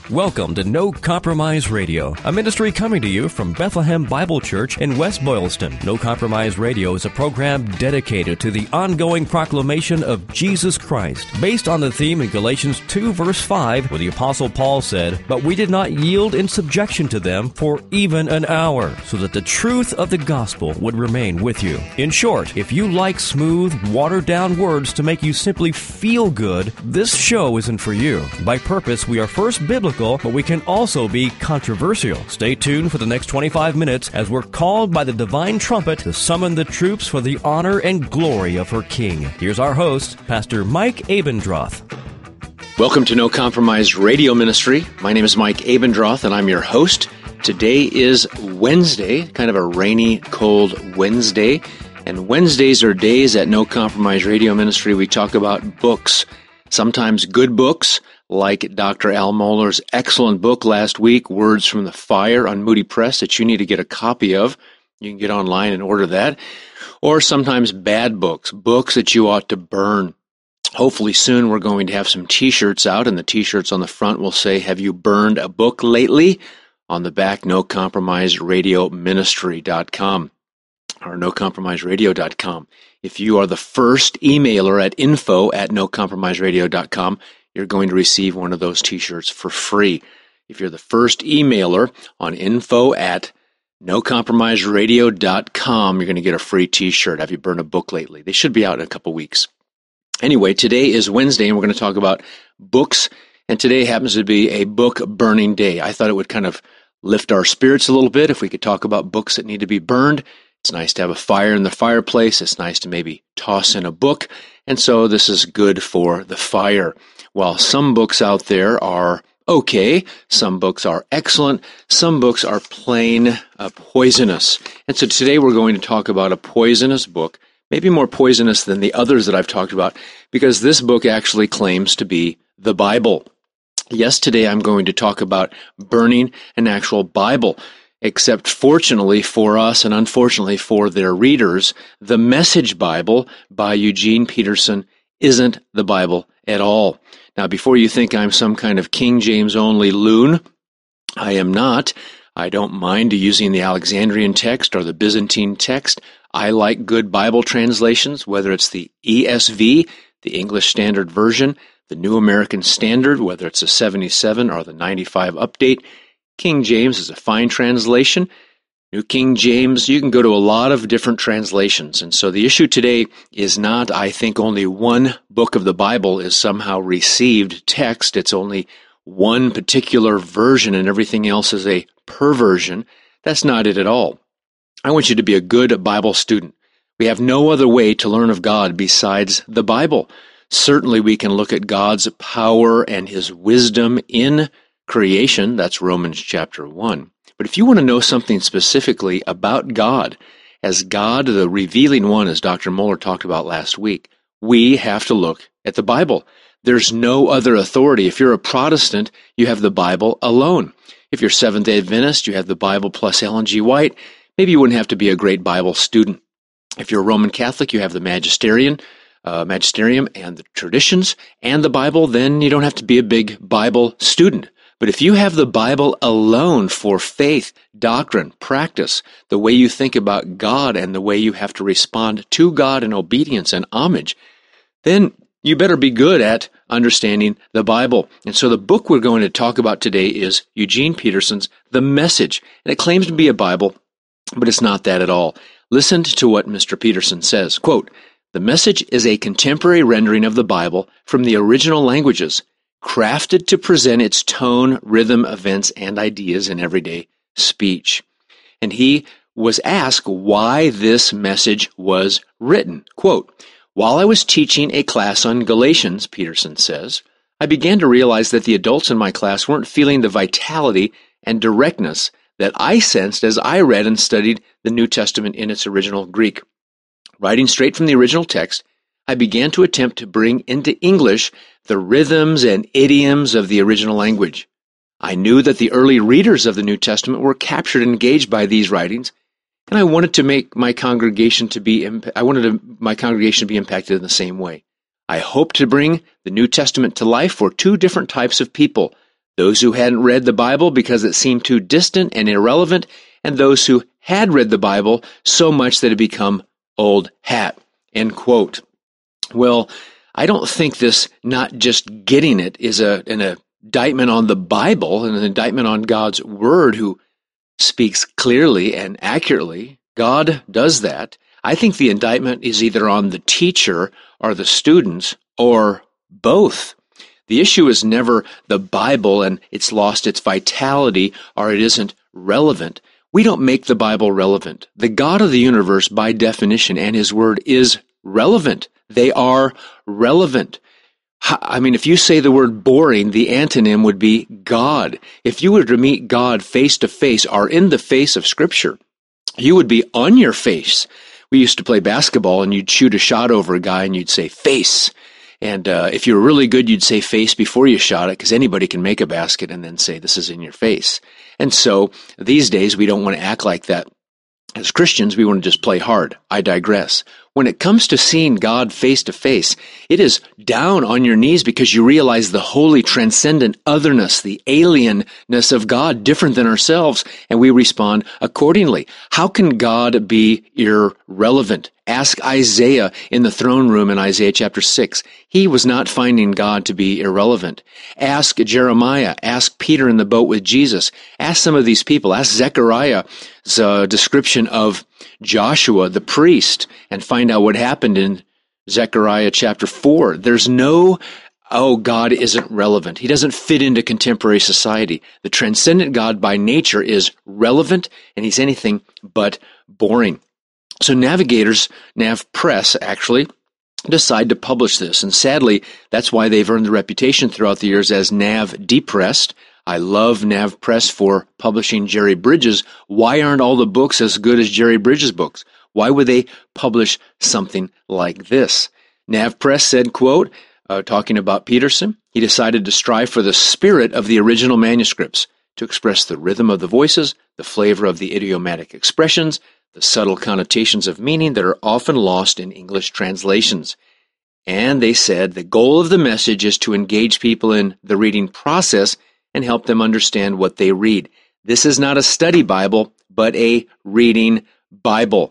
Welcome to No Compromise Radio, a ministry coming to you from Bethlehem Bible Church in West Boylston. No Compromise Radio is a program dedicated to the ongoing proclamation of Jesus Christ, based on the theme in Galatians 2 verse 5, where the Apostle Paul said, "But we did not yield in subjection to them for even an hour, so that the truth of the gospel would remain with you." In short, if you like smooth, watered-down words to make you simply feel good, this show isn't for you. By purpose, we are first biblical, but we can also be controversial. Stay tuned for the next 25 minutes as we're called by the divine trumpet to summon the troops for the honor and glory of her King. Here's our host, Pastor Mike Abendroth. Welcome to No Compromise Radio Ministry. My name is Mike Abendroth, and I'm your host. Today is Wednesday, kind of a rainy, cold Wednesday. And Wednesdays are days at No Compromise Radio Ministry we talk about books, sometimes good books, like Dr. Al Mohler's excellent book last week, Words from the Fire, on Moody Press, that you need to get a copy of. You can get online and order that. Or sometimes bad books, books that you ought to burn. Hopefully soon we're going to have some t-shirts out, and the t-shirts on the front will say, "Have you burned a book lately?" On the back, NoCompromiseRadioMinistry.com or NoCompromiseRadio.com. If you are the first emailer at info@NoCompromiseRadio.com, you're going to receive one of those t-shirts for free. If you're the first emailer on info@NoCompromiseRadio.com, you're going to get a free t-shirt. Have you burned a book lately? They should be out in a couple weeks. Anyway, today is Wednesday, and we're going to talk about books, and today happens to be a book-burning day. I thought it would kind of lift our spirits a little bit if we could talk about books that need to be burned. It's nice to have a fire in the fireplace. It's nice to maybe toss in a book, and so this is good for the fire. While some books out there are okay, some books are excellent, some books are plain poisonous. And so today we're going to talk about a poisonous book, maybe more poisonous than the others that I've talked about, because this book actually claims to be the Bible. Yes, today I'm going to talk about burning an actual Bible, except fortunately for us and unfortunately for their readers, the Message Bible by Eugene Peterson isn't the Bible at all. Now, before you think I'm some kind of King James-only loon, I am not. I don't mind using the Alexandrian text or the Byzantine text. I like good Bible translations, whether it's the ESV, the English Standard Version, the New American Standard, whether it's a 77 or the 95 update. King James is a fine translation. New King James, you can go to a lot of different translations. And so the issue today is not, I think, only one book of the Bible is somehow received text. It's only one particular version and everything else is a perversion. That's not it at all. I want you to be a good Bible student. We have no other way to learn of God besides the Bible. Certainly we can look at God's power and His wisdom in creation. That's Romans chapter 1. But if you want to know something specifically about God, as God, the revealing one, as Dr. Mohler talked about last week, we have to look at the Bible. There's no other authority. If you're a Protestant, you have the Bible alone. If you're Seventh-day Adventist, you have the Bible plus Ellen G. White. Maybe you wouldn't have to be a great Bible student. If you're a Roman Catholic, you have the magisterium and the traditions and the Bible. Then you don't have to be a big Bible student. But if you have the Bible alone for faith, doctrine, practice, the way you think about God and the way you have to respond to God in obedience and homage, then you better be good at understanding the Bible. And so the book we're going to talk about today is Eugene Peterson's The Message. And it claims to be a Bible, but it's not that at all. Listen to what Mr. Peterson says. Quote, "The Message is a contemporary rendering of the Bible from the original languages, crafted to present its tone, rhythm, events, and ideas in everyday speech." And he was asked why this message was written. Quote, "While I was teaching a class on Galatians," Peterson says, "I began to realize that the adults in my class weren't feeling the vitality and directness that I sensed as I read and studied the New Testament in its original Greek. Writing straight from the original text, I began to attempt to bring into English the rhythms and idioms of the original language. I knew that the early readers of the New Testament were captured and engaged by these writings, and I wanted my congregation to be impacted in the same way. I hoped to bring the New Testament to life for two different types of people, those who hadn't read the Bible because it seemed too distant and irrelevant, and those who had read the Bible so much that it had become old hat, end quote. Well, I don't think this not just getting it is an indictment on the Bible and an indictment on God's Word, who speaks clearly and accurately. God does that. I think the indictment is either on the teacher or the students or both. The issue is never the Bible and it's lost its vitality or it isn't relevant. We don't make the Bible relevant. The God of the universe, by definition, and His Word is relevant. They are relevant. I mean, if you say the word boring, the antonym would be God. If you were to meet God face to face or in the face of Scripture, you would be on your face. We used to play basketball, and you'd shoot a shot over a guy, and you'd say face. And if you were really good, you'd say face before you shot it, because anybody can make a basket and then say, this is in your face. And so these days, we don't want to act like that. As Christians, we want to just play hard. I digress. When it comes to seeing God face to face, it is down on your knees because you realize the holy, transcendent otherness, the alienness of God, different than ourselves, and we respond accordingly. How can God be irrelevant? Ask Isaiah in the throne room in Isaiah chapter 6. He was not finding God to be irrelevant. Ask Jeremiah. Ask Peter in the boat with Jesus. Ask some of these people. Ask Zechariah's description of Joshua, the priest, and find out what happened in Zechariah chapter 4. There's no, God isn't relevant. He doesn't fit into contemporary society. The transcendent God by nature is relevant, and He's anything but boring. So Navigators, Nav Press, actually decide to publish this. And sadly, that's why they've earned the reputation throughout the years as Nav Depressed. I love Nav Press for publishing Jerry Bridges. Why aren't all the books as good as Jerry Bridges' books? Why would they publish something like this? Nav Press said, quote, talking about Peterson, he decided to strive for the spirit of the original manuscripts, to express the rhythm of the voices, the flavor of the idiomatic expressions, the subtle connotations of meaning that are often lost in English translations. And they said the goal of the message is to engage people in the reading process and help them understand what they read. This is not a study Bible, but a reading Bible.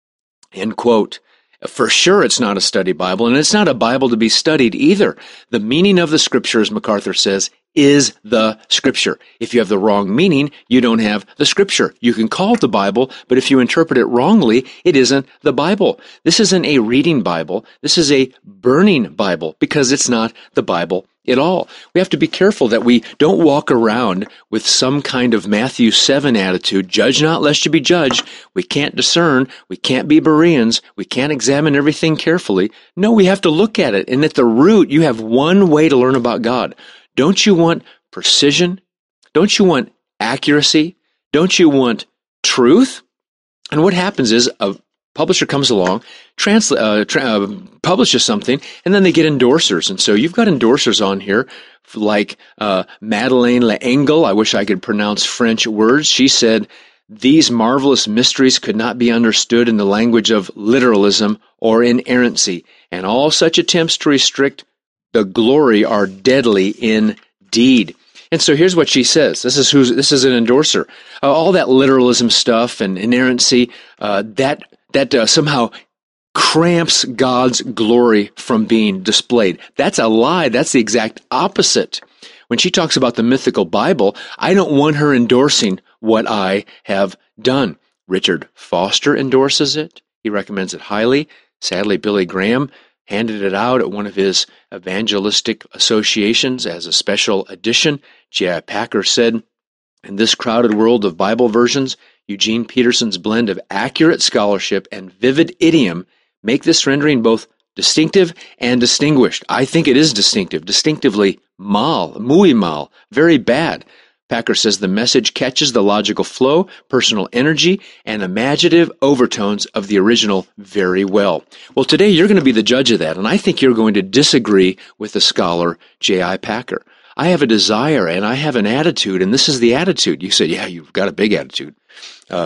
End quote. For sure, it's not a study Bible, and it's not a Bible to be studied either. The meaning of the Scripture, as MacArthur says, is the Scripture. If you have the wrong meaning, you don't have the Scripture. You can call it the Bible, but if you interpret it wrongly, it isn't the Bible. This isn't a reading Bible. This is a burning Bible, because it's not the Bible at all. We have to be careful that we don't walk around with some kind of Matthew 7 attitude, judge not lest you be judged. We can't discern. We can't be Bereans. We can't examine everything carefully. No, we have to look at it. And at the root, you have one way to learn about God. Don't you want precision? Don't you want accuracy? Don't you want truth? And what happens is a publisher comes along, publishes something, and then they get endorsers. And so you've got endorsers on here like Madeleine L'Engle. I wish I could pronounce French words. She said, these marvelous mysteries could not be understood in the language of literalism or inerrancy, and all such attempts to restrict the glory are deadly indeed. And so here's what she says. This is an endorser. All that literalism stuff and inerrancy, that somehow cramps God's glory from being displayed. That's a lie. That's the exact opposite. When she talks about the mythical Bible, I don't want her endorsing what I have done. Richard Foster endorses it. He recommends it highly. Sadly, Billy Graham handed it out at one of his evangelistic associations as a special edition. J.I. Packer said, in this crowded world of Bible versions, Eugene Peterson's blend of accurate scholarship and vivid idiom make this rendering both distinctive and distinguished. I think it is distinctive, distinctively mal, muy mal, very bad. Packer says the message catches the logical flow, personal energy, and imaginative overtones of the original very well. Well, today you're going to be the judge of that, and I think you're going to disagree with the scholar J.I. Packer. I have a desire and I have an attitude, and this is the attitude. You said, yeah, you've got a big attitude.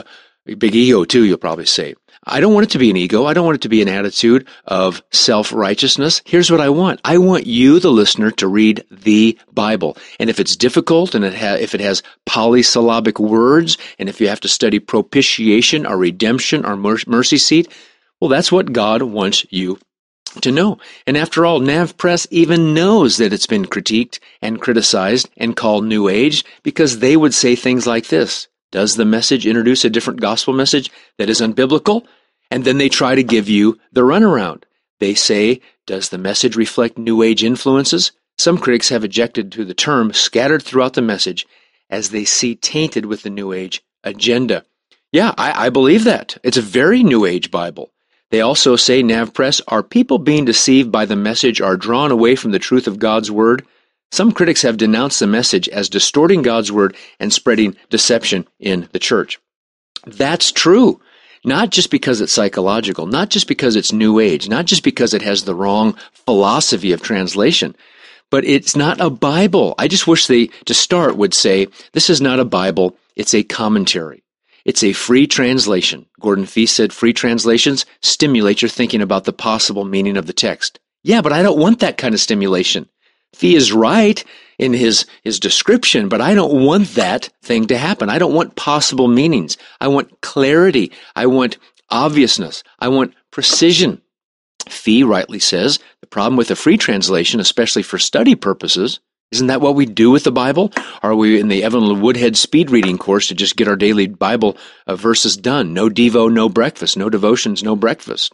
Big ego too, you'll probably say. I don't want it to be an ego. I don't want it to be an attitude of self-righteousness. Here's what I want. I want you, the listener, to read the Bible. And if it's difficult and if it has polysyllabic words, and if you have to study propitiation or redemption or mercy seat, well, that's what God wants you to know. And after all, NavPress even knows that it's been critiqued and criticized and called New Age because they would say things like this. Does the message introduce a different gospel message that is unbiblical? And then they try to give you the runaround. They say, does the message reflect New Age influences? Some critics have objected to the term scattered throughout the message as they see tainted with the New Age agenda. Yeah, I believe that. It's a very New Age Bible. They also say, NavPress, are people being deceived by the message or drawn away from the truth of God's Word? Some critics have denounced the message as distorting God's Word and spreading deception in the church. That's true. Not just because it's psychological, not just because it's New Age, not just because it has the wrong philosophy of translation, but it's not a Bible. I just wish they, to start, would say, this is not a Bible, it's a commentary. It's a free translation. Gordon Fee said free translations stimulate your thinking about the possible meaning of the text. Yeah, but I don't want that kind of stimulation. Fee is right in his description, but I don't want that thing to happen. I don't want possible meanings. I want clarity. I want obviousness. I want precision. Fee rightly says the problem with a free translation, especially for study purposes, isn't that what we do with the Bible? Are we in the Evelyn Woodhead speed reading course to just get our daily Bible verses done? No Devo, no breakfast. No devotions, no breakfast.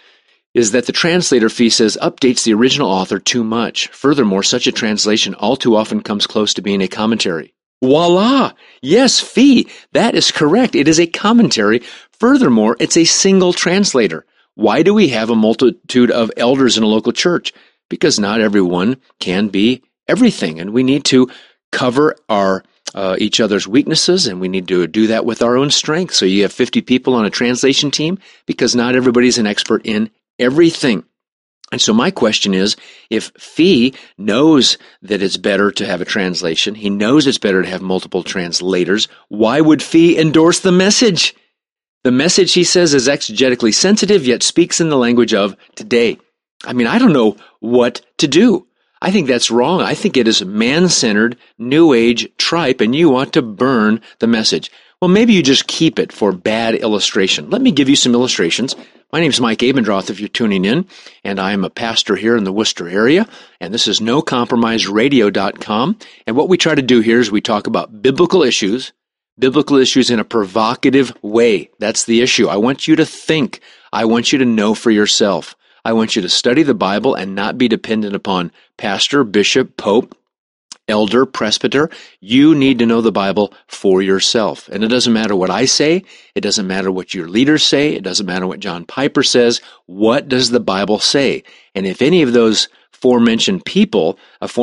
Is that the translator, Fee says, updates the original author too much. Furthermore, such a translation all too often comes close to being a commentary. Voila! Yes, Fee, that is correct. It is a commentary. Furthermore, it's a single translator. Why do we have a multitude of elders in a local church? Because not everyone can be everything, and we need to cover our each other's weaknesses, and we need to do that with our own strength. So you have 50 people on a translation team because not everybody's an expert in everything. And so my question is, if Fee knows that it's better to have a translation, he knows it's better to have multiple translators, why would Fee endorse the message? The message, he says, is exegetically sensitive, yet speaks in the language of today. I mean, I don't know what to do. I think that's wrong. I think it is man-centered, New Age tripe, and you want to burn the message. Well, maybe you just keep it for bad illustration. Let me give you some illustrations. My name is Mike Abendroth, if you're tuning in, and I am a pastor here in the Worcester area, and this is NoCompromiseRadio.com. And what we try to do here is we talk about biblical issues in a provocative way. That's the issue. I want you to think. I want you to know for yourself. I want you to study the Bible and not be dependent upon pastor, bishop, pope, elder, presbyter. You need to know the Bible for yourself. And it doesn't matter what I say. It doesn't matter what your leaders say. It doesn't matter what John Piper says. What does the Bible say? And if any of those aforementioned people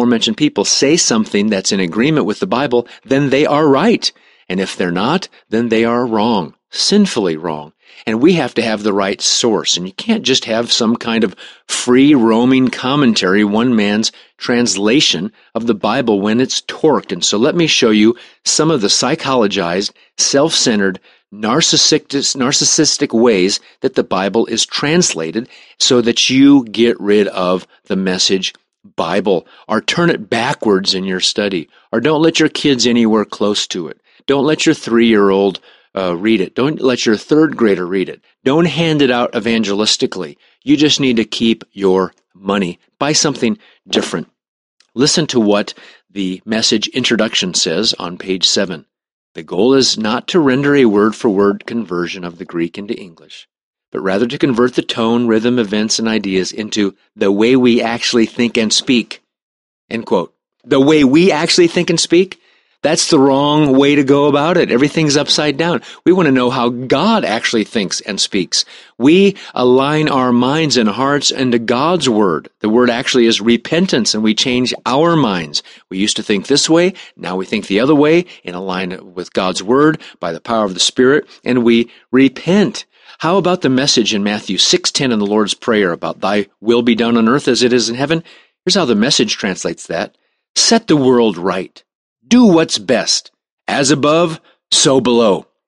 say something that's in agreement with the Bible, then they are right. And if they're not, then they are wrong, sinfully wrong. And we have to have the right source. And you can't just have some kind of free-roaming commentary, one man's translation of the Bible when it's torqued. And so let me show you some of the psychologized, self-centered, narcissistic ways that the Bible is translated so that you get rid of the message Bible, or turn it backwards in your study, or don't let your kids anywhere close to it. Don't let your 3-year-old read it. Don't let your 3rd grader read it. Don't hand it out evangelistically. You just need to keep your money. Buy something different. Listen to what the message introduction says on page 7. The goal is not to render a word-for-word conversion of the Greek into English, but rather to convert the tone, rhythm, events, and ideas into the way we actually think and speak. End quote. The way we actually think and speak? That's the wrong way to go about it. Everything's upside down. We want to know how God actually thinks and speaks. We align our minds and hearts into God's Word. The Word actually is repentance, and we change our minds. We used to think this way, now we think the other way, in alignment with God's Word by the power of the Spirit, and we repent. How about the message in Matthew 6:10 in the Lord's Prayer about thy will be done on earth as it is in heaven? Here's how the message translates that. Set the world right. Do what's best. As above, so below.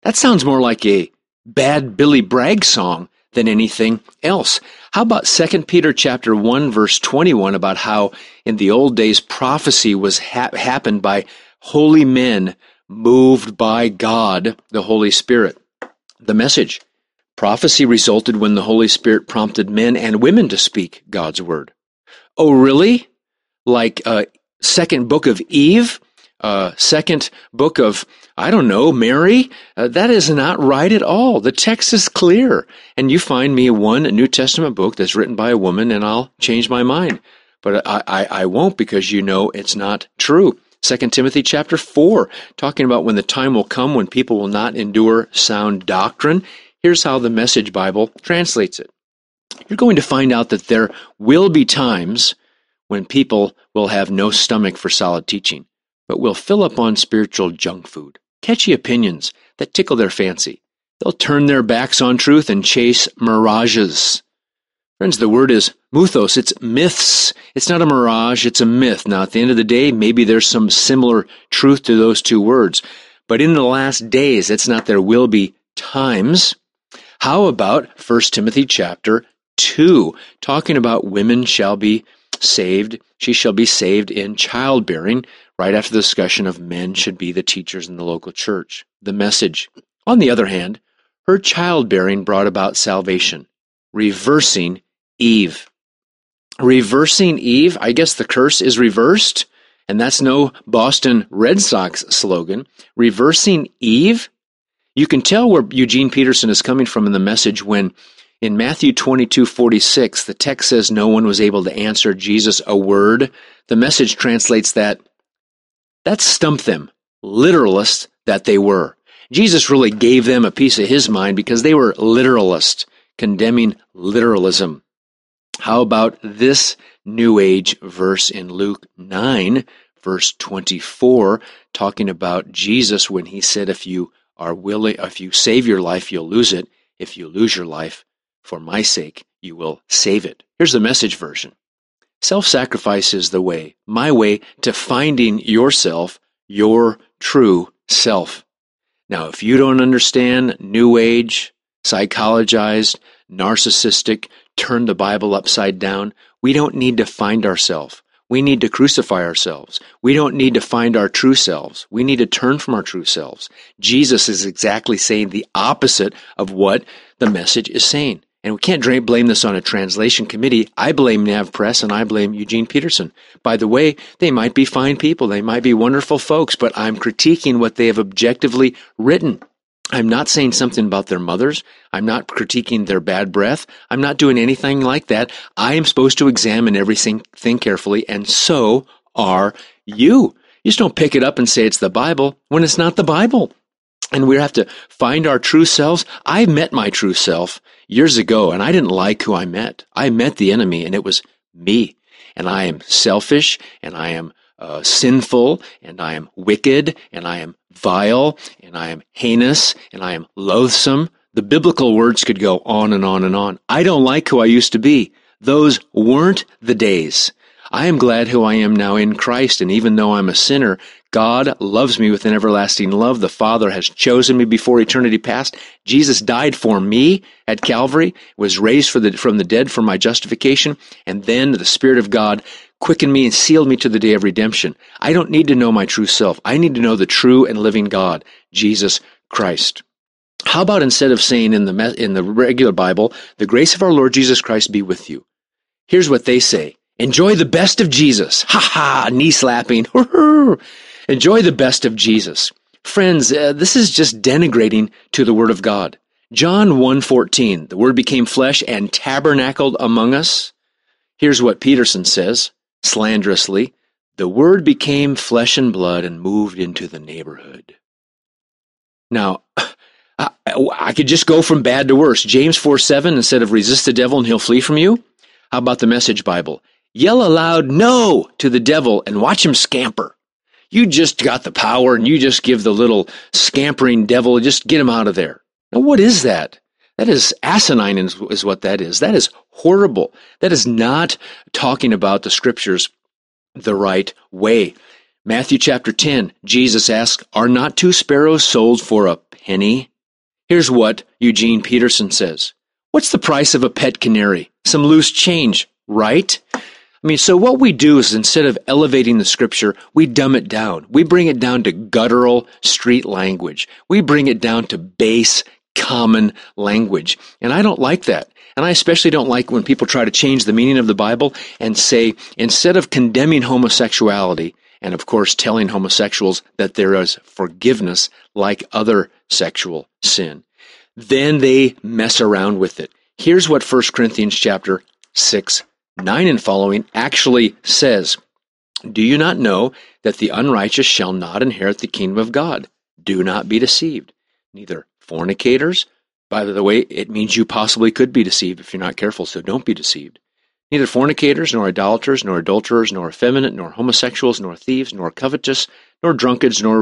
That sounds more like a bad Billy Bragg song than anything else. How about 2 Peter chapter 1, verse 21, about how in the old days prophecy was happened by holy men moved by God, the Holy Spirit. The Message. Prophecy resulted when the Holy Spirit prompted men and women to speak God's word. Oh, really? Like second book of Eve? Second book of, I don't know, Mary? That is not right at all. The text is clear. And you find me one New Testament book that's written by a woman, and I'll change my mind. But I won't, because you know it's not true. 2 Timothy chapter 4, talking about when the time will come when people will not endure sound doctrine. Here's how the Message Bible translates it. You're going to find out that there will be times when people will have no stomach for solid teaching, but will fill up on spiritual junk food, catchy opinions that tickle their fancy. They'll turn their backs on truth and chase mirages. Friends, the word is mythos. It's myths. It's not a mirage, it's a myth. Now, at the end of the day, maybe there's some similar truth to those two words. But in the last days, it's not there will be times. How about 1 Timothy chapter 2, talking about women shall be saved. She shall be saved in childbearing, right after the discussion of men should be the teachers in the local church. The Message. On the other hand, her childbearing brought about salvation, reversing Eve. Reversing Eve, I guess the curse is reversed, and that's no Boston Red Sox slogan. Reversing Eve? You can tell where Eugene Peterson is coming from in the Message when in Matthew 22:46, the text says no one was able to answer Jesus a word. The Message translates that stumped them, literalists that they were. Jesus really gave them a piece of his mind because they were literalists, condemning literalism. How about this New Age verse in Luke 9, verse 24, talking about Jesus when he said, if you save your life, you'll lose it. If you lose your life, for my sake, you will save it. Here's the Message version. Self-sacrifice is the way, my way to finding yourself, your true self. Now, if you don't understand New Age, psychologized, narcissistic, turn the Bible upside down, we don't need to find ourselves. We need to crucify ourselves. We don't need to find our true selves. We need to turn from our true selves. Jesus is exactly saying the opposite of what the Message is saying. And we can't blame this on a translation committee. I blame NavPress and I blame Eugene Peterson. By the way, they might be fine people. They might be wonderful folks, but I'm critiquing what they have objectively written. I'm not saying something about their mothers. I'm not critiquing their bad breath. I'm not doing anything like that. I am supposed to examine everything carefully, and so are you. You just don't pick it up and say it's the Bible when it's not the Bible. And we have to find our true selves. I met my true self years ago, and I didn't like who I met. I met the enemy, and it was me. And I am selfish, and I am sinful, and I am wicked, and I am vile, and I am heinous, and I am loathsome. The biblical words could go on and on and on. I don't like who I used to be. Those weren't the days. I am glad who I am now in Christ, and even though I'm a sinner, God loves me with an everlasting love. The Father has chosen me before eternity past. Jesus died for me at Calvary, was raised from the dead for my justification, and then the Spirit of God quickened me and sealed me to the day of redemption. I don't need to know my true self. I need to know the true and living God, Jesus Christ. How about instead of saying in the regular Bible, the grace of our Lord Jesus Christ be with you? Here's what they say. Enjoy the best of Jesus. Ha ha, knee slapping. Enjoy the best of Jesus. Friends, this is just denigrating to the Word of God. John 1:14, the Word became flesh and tabernacled among us. Here's what Peterson says, slanderously, the Word became flesh and blood and moved into the neighborhood. Now, I could just go from bad to worse. James 4:7, instead of resist the devil and he'll flee from you. How about the Message Bible? Yell aloud no to the devil and watch him scamper. You just got the power and you just give the little scampering devil, just get him out of there. Now, what is that? That is asinine is what that is. That is horrible. That is not talking about the Scriptures the right way. Matthew chapter 10, Jesus asks, are not 2 sparrows sold for a penny? Here's what Eugene Peterson says. What's the price of a pet canary? Some loose change, right? So what we do is instead of elevating the Scripture, we dumb it down. We bring it down to guttural street language. We bring it down to base, common language. And I don't like that. And I especially don't like when people try to change the meaning of the Bible and say, instead of condemning homosexuality, and of course telling homosexuals that there is forgiveness like other sexual sin, then they mess around with it. Here's what 1 Corinthians chapter 6, 9 and following actually says. Do you not know that the unrighteous shall not inherit the kingdom of God? Do not be deceived. Neither fornicators, by the way, it means you possibly could be deceived if you're not careful, so don't be deceived. Neither fornicators, nor idolaters, nor adulterers, nor effeminate, nor homosexuals, nor thieves, nor covetous, nor drunkards, nor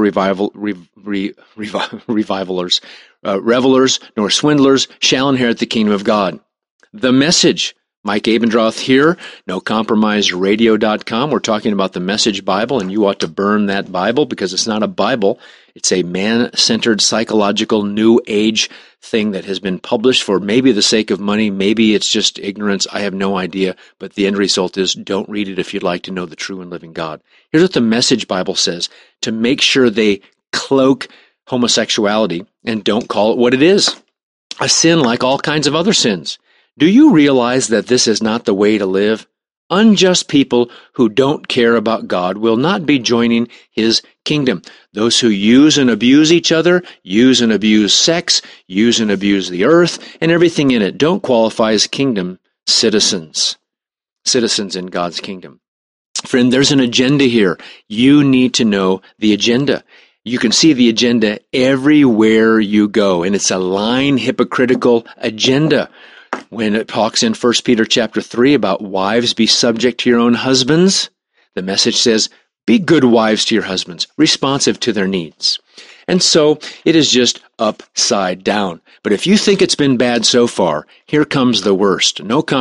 revilers, revelers, nor swindlers shall inherit the kingdom of God. The Message. Mike Abendroth here, NoCompromiseRadio.com. We're talking about the Message Bible, and you ought to burn that Bible because it's not a Bible. It's a man-centered, psychological, new age thing that has been published for maybe the sake of money. Maybe it's just ignorance. I have no idea. But the end result is don't read it if you'd like to know the true and living God. Here's what the Message Bible says to make sure they cloak homosexuality and don't call it what it is. A sin like all kinds of other sins. Do you realize that this is not the way to live? Unjust people who don't care about God will not be joining His kingdom. Those who use and abuse each other, use and abuse sex, use and abuse the earth, and everything in it don't qualify as kingdom citizens. Citizens in God's kingdom. Friend, there's an agenda here. You need to know the agenda. You can see the agenda everywhere you go, and it's a lying, hypocritical agenda. When it talks in 1 Peter chapter 3 about wives be subject to your own husbands, the Message says, be good wives to your husbands, responsive to their needs. And so it is just upside down. But if you think it's been bad so far, here comes the worst.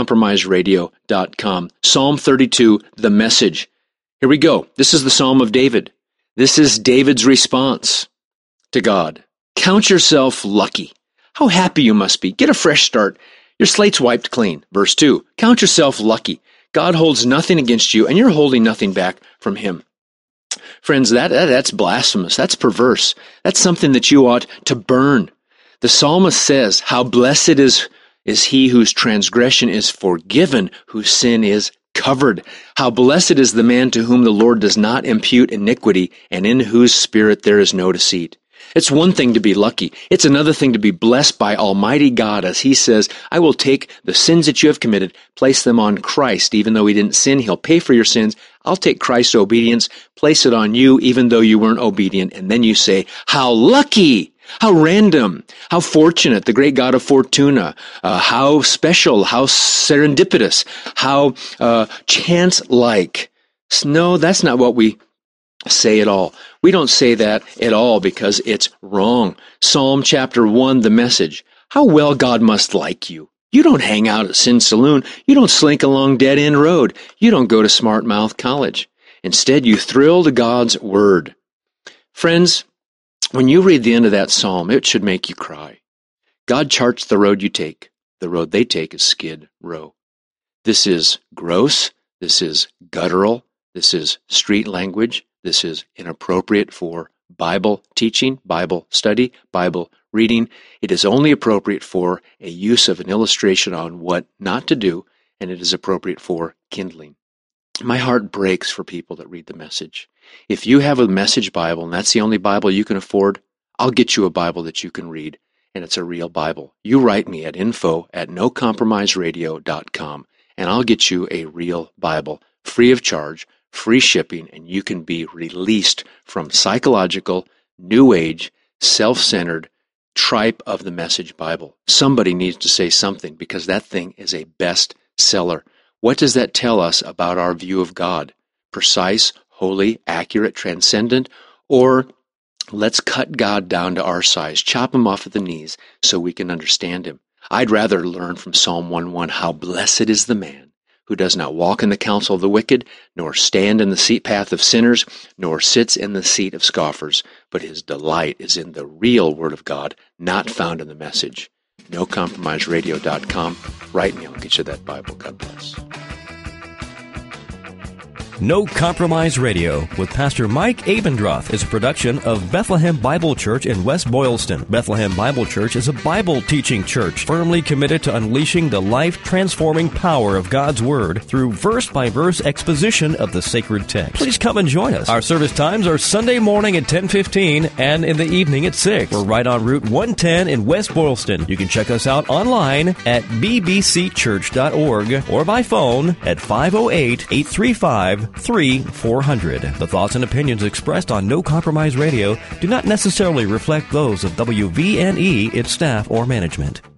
NoCompromiseRadio.com. Psalm 32, the Message. Here we go. This is the Psalm of David. This is David's response to God. Count yourself lucky. How happy you must be. Get a fresh start. Your slate's wiped clean. Verse 2, count yourself lucky. God holds nothing against you, and you're holding nothing back from Him. Friends, that's blasphemous. That's perverse. That's something that you ought to burn. The psalmist says, how blessed is he whose transgression is forgiven, whose sin is covered. How blessed is the man to whom the Lord does not impute iniquity, and in whose spirit there is no deceit. It's one thing to be lucky. It's another thing to be blessed by Almighty God, as He says, I will take the sins that you have committed, place them on Christ. Even though He didn't sin, He'll pay for your sins. I'll take Christ's obedience, place it on you, even though you weren't obedient. And then you say, how lucky, how random, how fortunate, the great God of Fortuna, how special, how serendipitous, how chance-like. No, that's not what we say at all. We don't say that at all because it's wrong. Psalm chapter 1, the Message. How well God must like you. You don't hang out at Sin Saloon. You don't slink along Dead End Road. You don't go to Smart Mouth College. Instead, you thrill to God's Word. Friends, when you read the end of that psalm, it should make you cry. God charts the road you take. The road they take is Skid Row. This is gross. This is guttural. This is street language. This is inappropriate for Bible teaching, Bible study, Bible reading. It is only appropriate for a use of an illustration on what not to do, and it is appropriate for kindling. My heart breaks for people that read the Message. If you have a Message Bible, and that's the only Bible you can afford, I'll get you a Bible that you can read, and it's a real Bible. You write me at info@NoCompromiseRadio.com, and I'll get you a real Bible, free of charge, free shipping, and you can be released from psychological, new age, self-centered tripe of the Message Bible. Somebody needs to say something because that thing is a bestseller. What does that tell us about our view of God? Precise, holy, accurate, transcendent, or let's cut God down to our size, chop Him off at the knees so we can understand Him. I'd rather learn from Psalm 1:1, how blessed is the man who does not walk in the counsel of the wicked, nor stand in the seat path of sinners, nor sits in the seat of scoffers, but his delight is in the real Word of God, not found in the message. NoCompromiseRadio.com. Write me, I'll get you that Bible. God bless. No Compromise Radio with Pastor Mike Abendroth is a production of Bethlehem Bible Church in West Boylston. Bethlehem Bible Church is a Bible teaching church firmly committed to unleashing the life-transforming power of God's Word through verse-by-verse exposition of the sacred text. Please come and join us. Our service times are Sunday morning at 10:15 and in the evening at 6. We're right on Route 110 in West Boylston. You can check us out online at bbcchurch.org or by phone at 508-835-3400. The thoughts and opinions expressed on No Compromise Radio do not necessarily reflect those of WVNE, its staff, or management.